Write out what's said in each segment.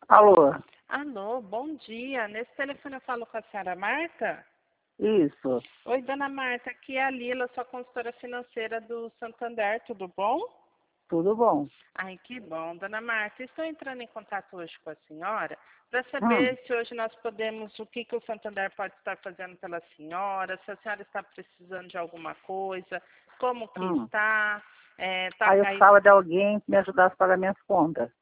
Alô? Alô, bom dia. Nesse telefone eu falo com a senhora Marta? Isso, Oi, dona Marta, aqui é a Lila, sua consultora financeira do Santander, tudo bom? tudo bom. Ai, que bom. Dona Marta, estou entrando em contato hoje com a senhora para Hum, saber se hoje nós podemos, o que o Santander pode estar fazendo pela senhora, se a senhora está precisando de alguma coisa, como que hum. está, Aí eu aí. precisava de alguém que me ajudasse a pagar minhas contas.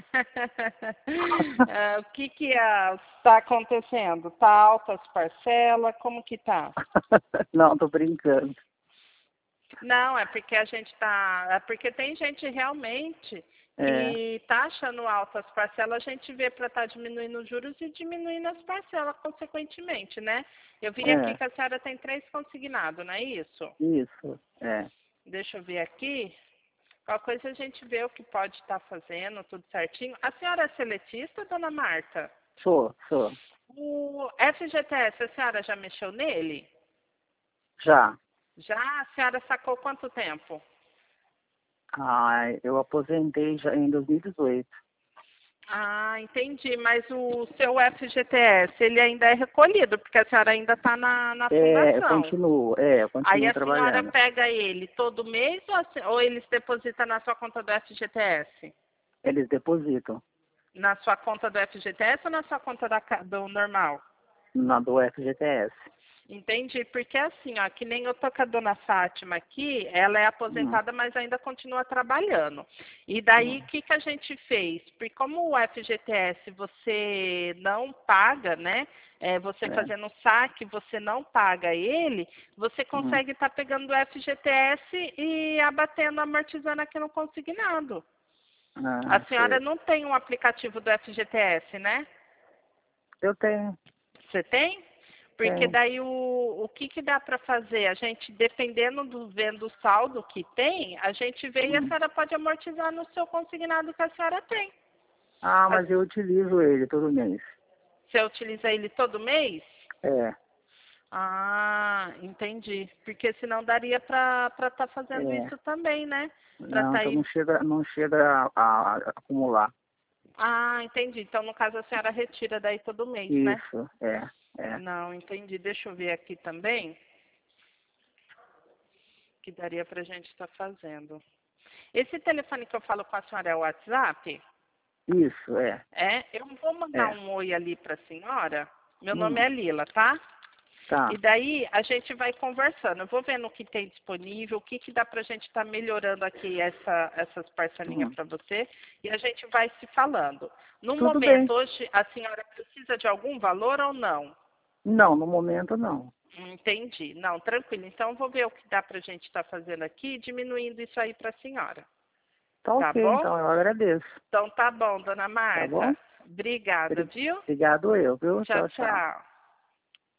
O que está acontecendo? Está alta as parcelas? Como que tá? Não, tô brincando. Não, é porque a gente tá, é porque tem gente realmente É, que tá achando altas parcelas, a gente vê para estar diminuindo os juros e diminuindo as parcelas consequentemente, né? Eu vi aqui é, que a senhora tem 3 consignados, não é isso? isso, é. Deixa eu ver aqui. Qualquer coisa a gente vê o que pode estar fazendo, tudo certinho. A senhora é seletista, dona Marta? Sou. O FGTS, a senhora já mexeu nele? Já. Já? A senhora sacou quanto tempo? Ai, eu aposentei já em 2018. Ah, entendi. Mas o seu FGTS, ele ainda é recolhido, porque a senhora ainda está na É, fundação. eu Aí continuo a senhora trabalhando. pega ele todo mês ou eles depositam na sua conta do FGTS? Eles depositam Na sua conta do FGTS ou na sua conta do normal? na do FGTS. Entendi, porque assim, ó, que nem eu tô com a dona Fátima aqui, ela é Hum, aposentada, mas ainda continua trabalhando. E daí, o hum, que que a gente fez? Porque como o FGTS você não paga, né? Você é, fazendo saque, você não paga ele, você hum. consegue estar pegando o FGTS e abatendo, amortizando aqui no consignado. A Ah, senhora sei. não tem um aplicativo do FGTS, né? Eu tenho, Você tem? Porque tenho. daí o que que dá para fazer? A gente, dependendo do vendo o saldo que tem, a gente vê e a Hum. senhora pode amortizar no seu consignado que a senhora tem. Ah, A- mas eu utilizo ele todo mês. Você utiliza ele todo mês? É, Ah, entendi. Porque senão daria para estar fazendo é. isso também, né? Para Não, estar então aí. não chega a acumular. Ah, entendi. Então, no caso, a senhora retira daí todo mês, né? Isso, é. Não, entendi. Deixa eu ver aqui também, que daria para a gente estar fazendo. Esse telefone que eu falo com a senhora é o WhatsApp? Isso, é. Eu vou mandar É. um oi ali para a senhora. Meu nome Hum, é Lila, tá? tá. E daí a gente vai conversando. Eu vou vendo o que tem disponível, o que, que dá para a gente estar melhorando aqui essas parcelinhas Hum. para você. E a gente vai se falando. No Tudo bem. momento, hoje, a senhora precisa de algum valor ou não? Não, no momento não. Entendi. Não, tranquilo. Então, eu vou ver o que dá para a gente estar fazendo aqui, diminuindo isso aí para a senhora. Tá Tá ok, bom? então eu agradeço. Então, tá bom, dona Tá bom? Marta. Obrigada, viu? Obrigado eu, viu? Tchau, Tchau, tchau. tchau.